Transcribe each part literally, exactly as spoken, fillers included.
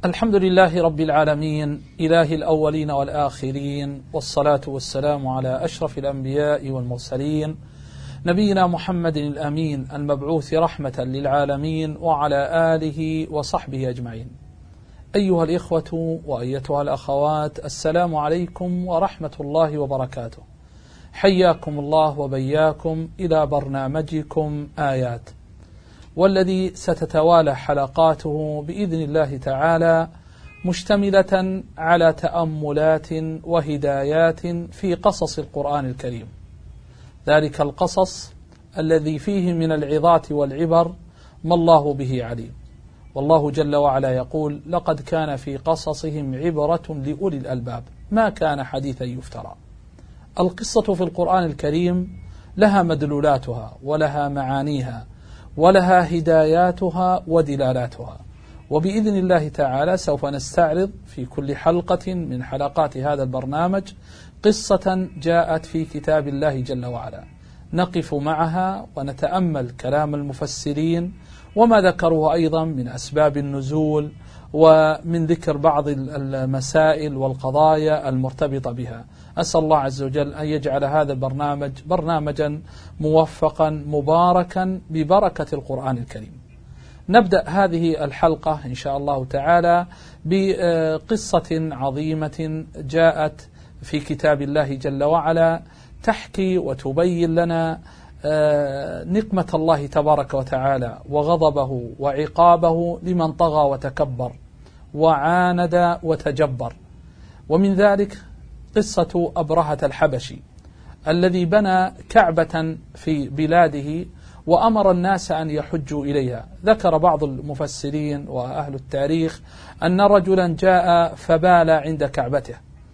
الحمد لله رب العالمين، إله الأولين والآخرين، والصلاة والسلام على أشرف الأنبياء والمرسلين، نبينا محمد الأمين المبعوث رحمة للعالمين، وعلى آله وصحبه أجمعين. أيها الإخوة وأيتها الأخوات، السلام عليكم ورحمة الله وبركاته. حياكم الله وبياكم إلى برنامجكم آيات، والذي ستتوالى حلقاته بإذن الله تعالى مشتملة على تأملات وهدايات في قصص القرآن الكريم، ذلك القصص الذي فيه من العظات والعبر ما الله به عليم. والله جل وعلا يقول: لقد كان في قصصهم عبرة لأولي الألباب ما كان حديثا يفترى. القصة في القرآن الكريم لها مدلولاتها ولها معانيها ولها هداياتها ودلالاتها، وبإذن الله تعالى سوف نستعرض في كل حلقة من حلقات هذا البرنامج قصة جاءت في كتاب الله جل وعلا، نقف معها ونتأمل كلام المفسرين وما ذكروه أيضا من أسباب النزول، ومن ذكر بعض المسائل والقضايا المرتبطة بها. أسأل الله عز وجل أن يجعل هذا البرنامج برنامجا موفقا مباركا ببركة القرآن الكريم. نبدأ هذه الحلقة إن شاء الله تعالى بقصة عظيمة جاءت في كتاب الله جل وعلا تحكي وتبين لنا نقمة الله تبارك وتعالى وغضبه وعقابه لمن طغى وتكبر وعاند وتجبر. ومن ذلك قصة أبرهة الحبشي الذي بنى كعبة في بلاده وأمر الناس أن يحجوا إليها. ذكر بعض المفسرين وأهل التاريخ أن رجلا جاء فبال عند كعبته،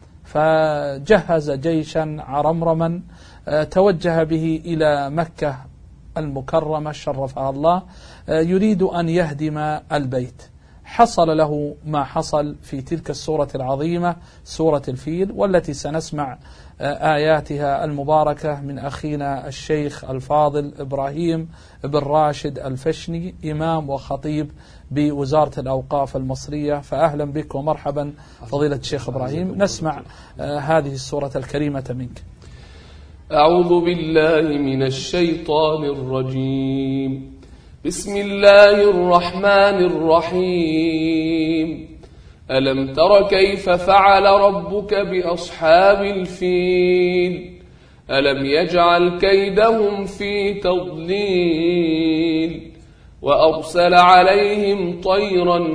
فجهز جيشا عرمرما توجه به إلى مكة المكرمة شرفها الله، يريد أن يهدم البيت. حصل له ما حصل في تلك السورة العظيمة، سورة الفيل، والتي سنسمع آياتها المباركة من أخينا الشيخ الفاضل إبراهيم بن راشد الفشني، إمام وخطيب بوزارة الأوقاف المصرية. فأهلا بك ومرحبا فضيلة الشيخ إبراهيم. نسمع هذه السورة الكريمة منك. أعوذ بالله من الشيطان الرجيم. بسم الله الرحمن الرحيم. ألم تر كيف فعل ربك بأصحاب الفيل؟ ألم يجعل كيدهم في تضليل؟ وأرسل عليهم طيرا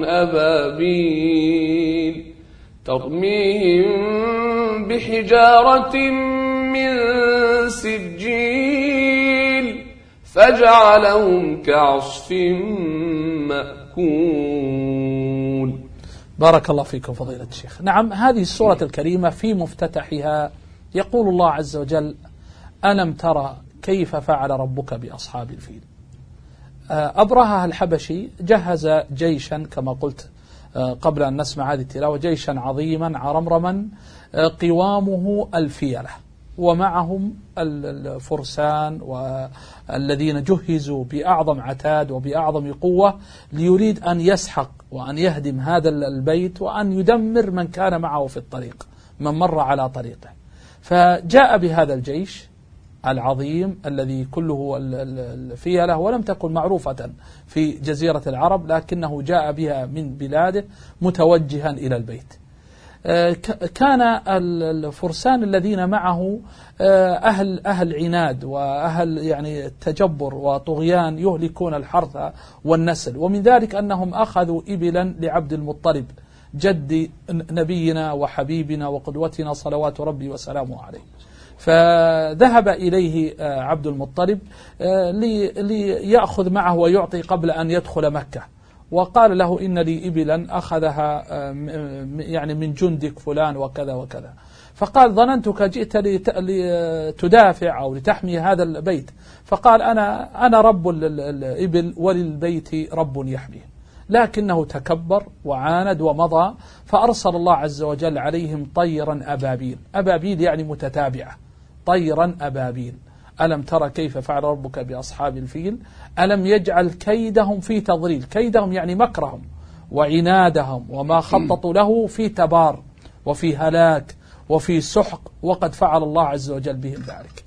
أبابيل ترميهم بحجارة من سجيل فجعلهم كعصف مأكول. بارك الله فيكم فضيلة الشيخ. نعم، هذه السورة الكريمة في مفتتحها يقول الله عز وجل: ألم ترى كيف فعل ربك بأصحاب الفيل. أبرهة الحبشي جهز جيشا كما قلت قبل أن نسمع هذه التلاوة، جيشا عظيما عرمرما قوامه الفيلة، ومعهم الفرسان والذين جهزوا بأعظم عتاد وبأعظم قوة ليريد أن يسحق وأن يهدم هذا البيت وأن يدمر من كان معه في الطريق، من مر على طريقه. فجاء بهذا الجيش العظيم الذي كله الفيلة، ولم تكن معروفة في جزيرة العرب، لكنه جاء بها من بلاده متوجها إلى البيت. كان الفرسان الذين معه أهل أهل عناد وأهل يعني تجبر وطغيان يهلكون الحرث والنسل، ومن ذلك أنهم أخذوا إبلا لعبد المطلب جد نبينا وحبيبنا وقدوتنا صلوات ربي وسلامه عليه. فذهب إليه عبد المطلب ليأخذ معه ويعطي قبل أن يدخل مكة، وقال له: إن لي إبلا أخذها يعني من جندك فلان وكذا وكذا. فقال: ظننتك جئت لتدافع أو لتحمي هذا البيت. فقال: أنا أنا رب الإبل وللبيت رب يحميه. لكنه تكبر وعاند ومضى، فأرسل الله عز وجل عليهم طيرا أبابيل. أبابيل يعني متتابعة، طيرا أبابيل. ألم ترى كيف فعل ربك بأصحاب الفيل؟ ألم يجعل كيدهم في تضليل. كيدهم يعني مكرهم وعنادهم وما خططوا له في تبار وفي هلاك وفي سحق، وقد فعل الله عز وجل بهم ذلك.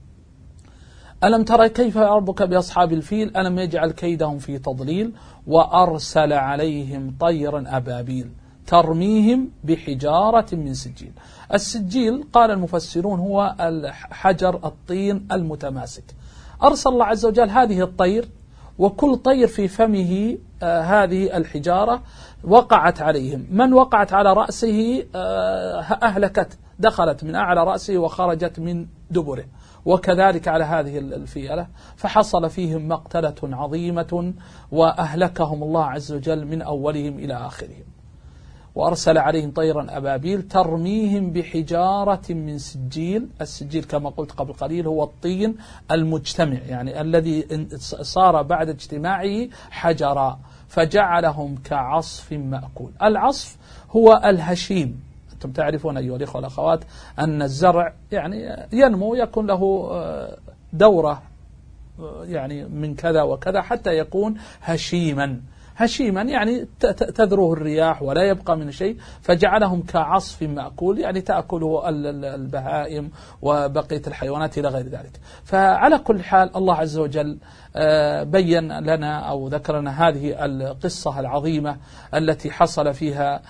ألم ترى كيف ربك بأصحاب الفيل ألم يجعل كيدهم في تضليل وأرسل عليهم طيرا أبابيل ترميهم بحجارة من سجيل. السجيل قال المفسرون هو الحجر الطين المتماسك. أرسل الله عز وجل هذه الطير، وكل طير في فمه آه هذه الحجارة وقعت عليهم. من وقعت على رأسه آه أهلكت، دخلت من أعلى رأسه وخرجت من دبره، وكذلك على هذه الفيلة، فحصل فيهم مقتلة عظيمة وأهلكهم الله عز وجل من أولهم إلى آخرهم. وأرسل عليهم طيرا أبابيل ترميهم بحجارة من سجيل. السجيل كما قلت قبل قليل هو الطين المجتمع، يعني الذي صار بعد اجتماعه حجرا، فجعلهم كعصف مأكول. العصف هو الهشيم. أنتم تعرفون أيها الإخوة والأخوات أن الزرع يعني ينمو، يكون له دورة يعني من كذا وكذا حتى يكون هشيما. هشيما يعني تذروه الرياح ولا يبقى من شيء، فجعلهم كعصف مأكول، يعني تأكله البهائم وبقية الحيوانات إلى غير ذلك. فعلى كل حال الله عز وجل بين لنا أو ذكر لنا هذه القصة العظيمة التي حصل فيها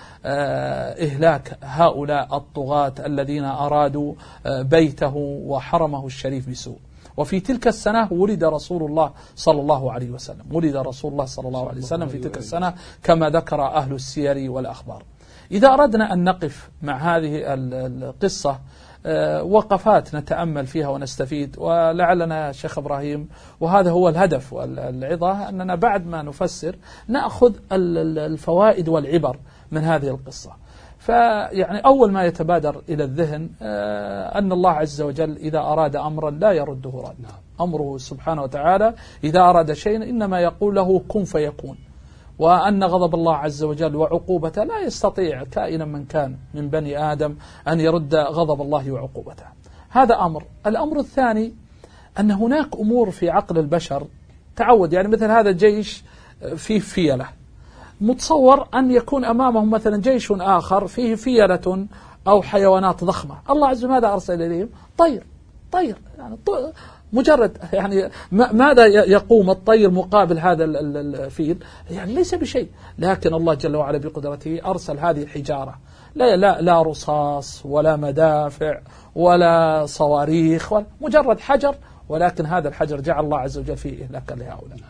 إهلاك هؤلاء الطغاة الذين أرادوا بيته وحرمه الشريف بسوء. وفي تلك السنة ولد رسول الله صلى الله عليه وسلم، ولد رسول الله صلى الله عليه وسلم في تلك السنة كما ذكر أهل السير والأخبار. إذا أردنا أن نقف مع هذه القصة وقفات نتأمل فيها ونستفيد، ولعلنا شيخ إبراهيم وهذا هو الهدف والعظة أننا بعد ما نفسر نأخذ الفوائد والعبر من هذه القصة. فيعني أول ما يتبادر إلى الذهن أن الله عز وجل إذا أراد أمرا لا يرده رد. أمره سبحانه وتعالى إذا أراد شيئا إنما يقول له كن فيكون، وأن غضب الله عز وجل وعقوبته لا يستطيع كائنا من كان من بني آدم أن يرد غضب الله وعقوبته. هذا أمر. الأمر الثاني أن هناك أمور في عقل البشر تعود، يعني مثل هذا الجيش فيه فيلة، متصور أن يكون أمامهم مثلا جيش آخر فيه فيلة أو حيوانات ضخمة. الله عز وجل ماذا أرسل إليهم؟ طير. طير يعني مجرد يعني ماذا يقوم الطير مقابل هذا الفيل؟ يعني ليس بشيء. لكن الله جل وعلا بقدرته أرسل هذه الحجارة، لا لا لا رصاص ولا مدافع ولا صواريخ، مجرد حجر، ولكن هذا الحجر جعل الله عز وجل فيه إهلاكا لهؤلاء.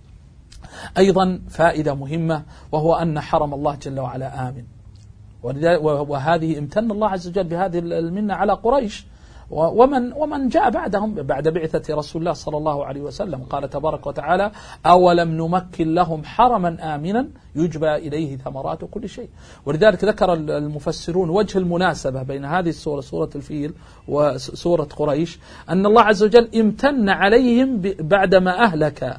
أيضا فائدة مهمة، وهو أن حرم الله جل وعلا آمن، وهذه امتن الله عز وجل بهذه المنة على قريش ومن ومن جاء بعدهم بعد بعثة رسول الله صلى الله عليه وسلم. قال تبارك وتعالى: أولم نمكن لهم حرما آمنا يجبى إليه ثمرات كل شيء. ولذلك ذكر المفسرون وجه المناسبة بين هذه السورة سورة الفيل وسورة قريش، أن الله عز وجل امتن عليهم بعدما أهلك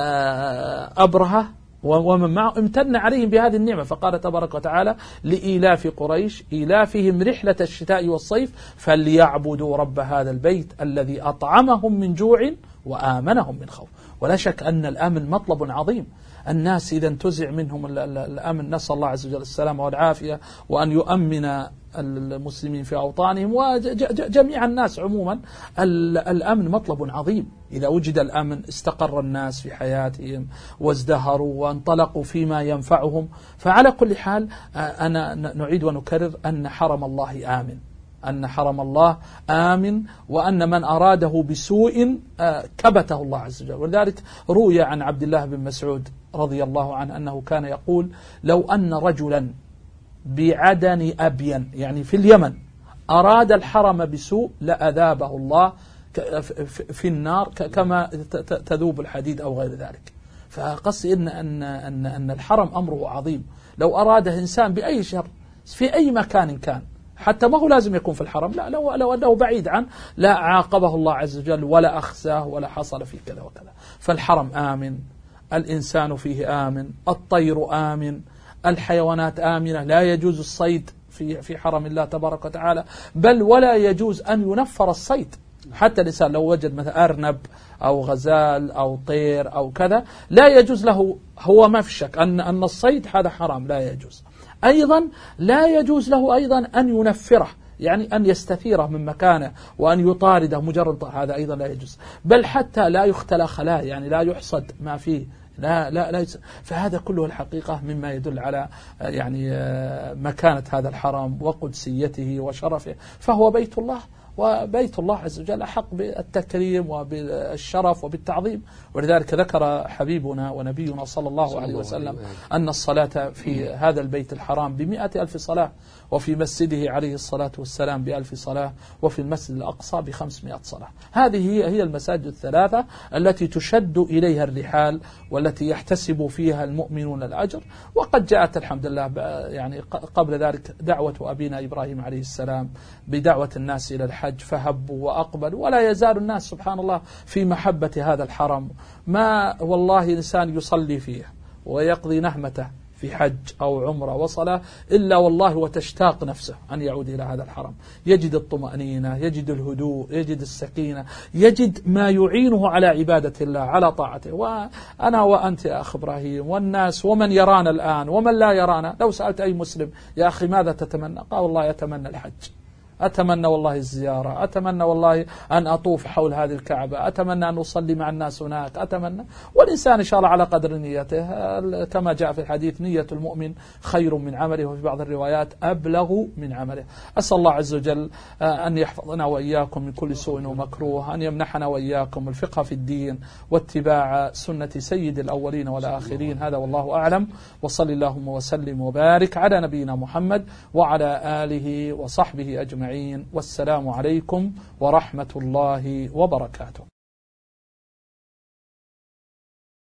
أبرهة ومن معه، امتن عليهم بهذه النعمة، فقال تبارك وتعالى: لإيلاف قريش إيلافهم رحلة الشتاء والصيف فليعبدوا رب هذا البيت الذي أطعمهم من جوع وآمنهم من خوف. ولا شك أن الأمن مطلب عظيم. الناس إذا انتزع منهم الأمن، نسأل الله عز وجل السلامة والعافية، وأن يؤمن المسلمين في أوطانهم وجميع الناس عموما. الأمن مطلب عظيم. إذا وجد الأمن استقر الناس في حياتهم وازدهروا وانطلقوا فيما ينفعهم. فعلى كل حال أنا نعيد ونكرر أن حرم الله آمن، أن حرم الله آمن، وأن من أراده بسوء كبته الله عز وجل. ولذلك روي عن عبد الله بن مسعود رضي الله عنه أنه كان يقول: لو أن رجلا بعدن أبين، يعني في اليمن، أراد الحرم بسوء لأذابه الله في النار كما تذوب الحديد أو غير ذلك. فقصدي إن, أن, أن, أن الحرم أمره عظيم. لو أراده إنسان بأي شر في أي مكان كان، حتى ما هو لازم يكون في الحرم، لا، لو, لو أنه بعيد عنه لا عاقبه الله عز وجل ولا أخزاه ولا حصل فيه كذا وكذا. فالحرم آمن، الإنسان فيه آمن، الطير آمن، الحيوانات آمنة، لا يجوز الصيد في في حرم الله تبارك وتعالى، بل ولا يجوز أن ينفر الصيد. حتى الإنسان لو وجد مثلا أرنب أو غزال أو طير أو كذا لا يجوز له، هو ما في شك أن أن الصيد هذا حرام لا يجوز. أيضا لا يجوز له أيضا أن ينفره، يعني أن يستثيره من مكانه وأن يطارده مجرد، هذا أيضا لا يجوز. بل حتى لا يختلى خلاه، يعني لا يحصد ما فيه، لا لا لا. فهذا كله الحقيقة مما يدل على يعني مكانة هذا الحرم وقدسيته وشرفه، فهو بيت الله، وبيت الله عز وجل أحق بالتكريم وبالشرف وبالتعظيم. ولذلك ذكر حبيبنا ونبينا صلى الله عليه وسلم أن الصلاة في هذا البيت الحرام بمئة ألف صلاة، وفي مسجده عليه الصلاة والسلام بألف صلاة، وفي المسجد الأقصى بخمسمائة صلاة. هذه هي هي المساجد الثلاثة التي تشد إليها الرحال والتي يحتسب فيها المؤمنون الأجر. وقد جاءت الحمد لله يعني قبل ذلك دعوة أبينا إبراهيم عليه السلام بدعوة الناس إلى الحج فهبوا وأقبلوا، ولا يزال الناس سبحان الله في محبة هذا الحرم. ما والله إنسان يصلي فيه ويقضي نهمته في حج أو عمرة وصلاة إلا والله وتشتاق نفسه أن يعود إلى هذا الحرم، يجد الطمأنينة، يجد الهدوء، يجد السكينة، يجد ما يعينه على عبادة الله على طاعته. وأنا وأنت يا أخ إبراهيم والناس ومن يرانا الآن ومن لا يرانا، لو سألت أي مسلم يا أخي ماذا تتمنى؟ قال والله يتمنى الحج، أتمنى والله الزيارة، أتمنى والله أن أطوف حول هذه الكعبة، أتمنى أن أصلي مع الناس هناك، أتمنى. والإنسان إن شاء الله على قدر نيته، كما جاء في الحديث نية المؤمن خير من عمله، وفي بعض الروايات أبلغ من عمله. أسأل الله عز وجل أن يحفظنا وإياكم من كل سوء ومكروه، أن يمنحنا وإياكم الفقه في الدين واتباع سنة سيد الأولين والآخرين. هذا والله أعلم، وصل اللهم وسلم وبارك على نبينا محمد وعلى آله وصحبه أجمعين. والسلام عليكم ورحمة الله وبركاته.